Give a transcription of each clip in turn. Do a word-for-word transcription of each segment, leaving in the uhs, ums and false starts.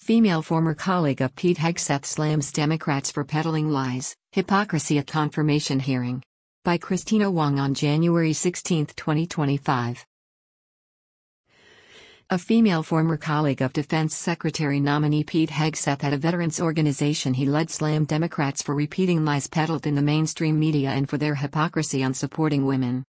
Female former colleague of Pete Hegseth slams Democrats for peddling lies, hypocrisy at confirmation hearing. By Christina Wong on January sixteenth, twenty twenty-five. A female former colleague of Defense Secretary nominee Pete Hegseth at a veterans organization he led slammed Democrats for repeating lies peddled in the mainstream media and for their hypocrisy on supporting women.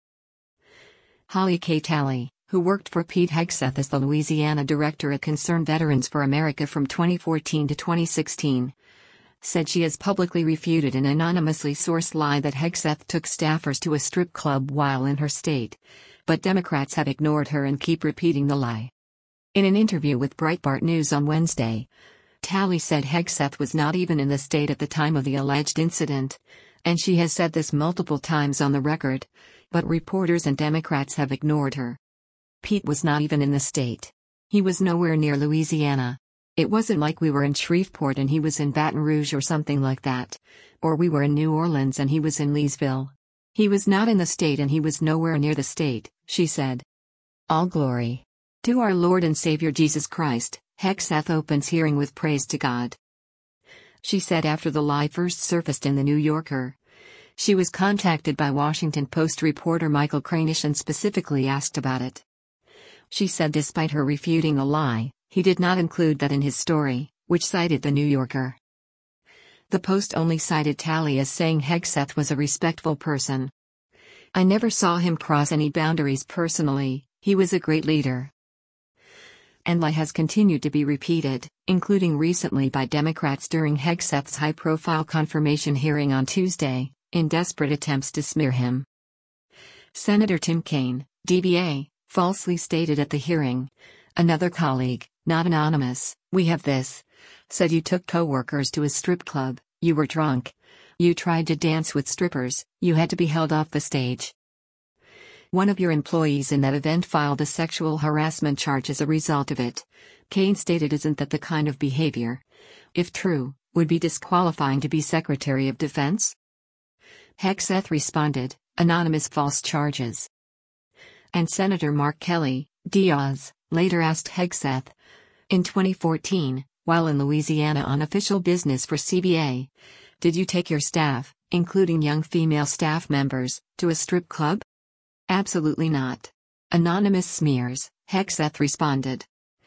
Holly K. Talley, who worked for Pete Hegseth as the Louisiana director at Concerned Veterans for America from twenty fourteen to twenty sixteen, said she has publicly refuted an anonymously sourced lie that Hegseth took staffers to a strip club while in her state, but Democrats have ignored her and keep repeating the lie. In an interview with Breitbart News on Wednesday, Talley said Hegseth was not even in the state at the time of the alleged incident, and she has said this multiple times on the record, but reporters and Democrats have ignored her. Pete was not even in the state. He was nowhere near Louisiana. It wasn't like we were in Shreveport and he was in Baton Rouge or something like that, or we were in New Orleans and he was in Leesville. He was not in the state and he was nowhere near the state, she said. All glory to our Lord and Savior Jesus Christ, Hegseth opens hearing with praise to God. She said after the lie first surfaced in The New Yorker. She was contacted by Washington Post reporter Michael Kranish and specifically asked about it. She said despite her refuting the lie, he did not include that in his story, which cited The New Yorker. The Post only cited Talley as saying Hegseth was a respectful person. I never saw him cross any boundaries personally, he was a great leader. And lie has continued to be repeated, including recently by Democrats during Hegseth's high-profile confirmation hearing on Tuesday, in desperate attempts to smear him. Senator Tim Kaine, D B A, falsely stated at the hearing, another colleague, not anonymous, we have this, said you took co-workers to a strip club, you were drunk. You tried to dance with strippers, you had to be held off the stage. One of your employees in that event filed a sexual harassment charge as a result of it. Kaine stated isn't that the kind of behavior, if true, would be disqualifying to be Secretary of Defense? Hegseth responded, anonymous false charges. And Senator Mark Kelly, Diaz, later asked Hegseth, in twenty fourteen, while in Louisiana on official business for C B A, did you take your staff, including young female staff members, to a strip club? Absolutely not. Anonymous smears, Hegseth responded.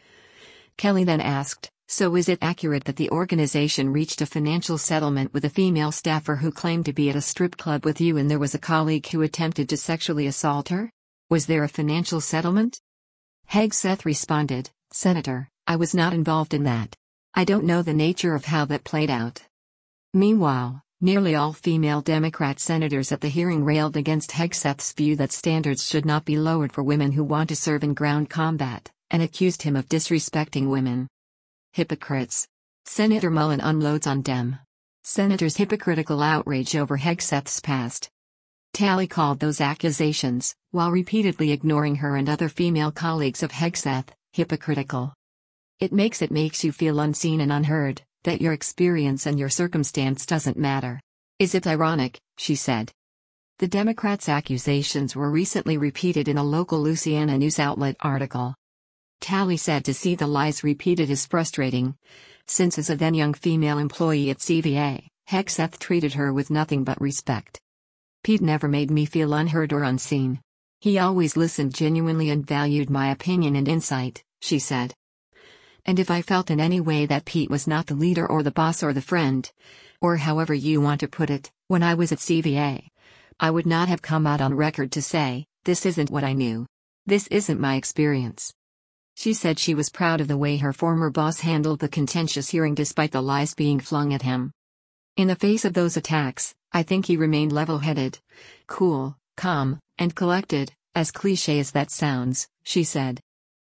Kelly then asked, so is it accurate that the organization reached a financial settlement with a female staffer who claimed to be at a strip club with you and there was a colleague who attempted to sexually assault her? Was there a financial settlement? Hegseth responded, Senator, I was not involved in that. I don't know the nature of how that played out. Meanwhile, nearly all female Democrat senators at the hearing railed against Hegseth's view that standards should not be lowered for women who want to serve in ground combat, and accused him of disrespecting women. Hypocrites. Senator Mullen unloads on Dem. Senators' hypocritical outrage over Hegseth's past. Talley called those accusations, while repeatedly ignoring her and other female colleagues of Hegseth, hypocritical. It makes it makes you feel unseen and unheard, that your experience and your circumstance doesn't matter. Is it ironic, she said. The Democrats' accusations were recently repeated in a local Louisiana news outlet article. Talley said to see the lies repeated is frustrating, since as a then young female employee at C V A, Hegseth treated her with nothing but respect. Pete never made me feel unheard or unseen. He always listened genuinely and valued my opinion and insight, she said. And if I felt in any way that Pete was not the leader or the boss or the friend, or however you want to put it, when I was at C V A, I would not have come out on record to say, this isn't what I knew. This isn't my experience. She said she was proud of the way her former boss handled the contentious hearing despite the lies being flung at him. In the face of those attacks, I think he remained level-headed, cool, calm, and collected, as cliché as that sounds, she said.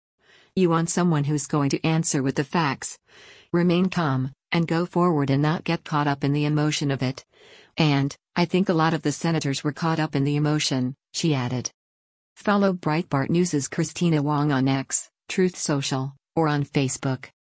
You want someone who's going to answer with the facts, remain calm, and go forward and not get caught up in the emotion of it. And, I think a lot of the senators were caught up in the emotion, she added. Follow Breitbart News' Christina Wong on X, Truth Social, or on Facebook.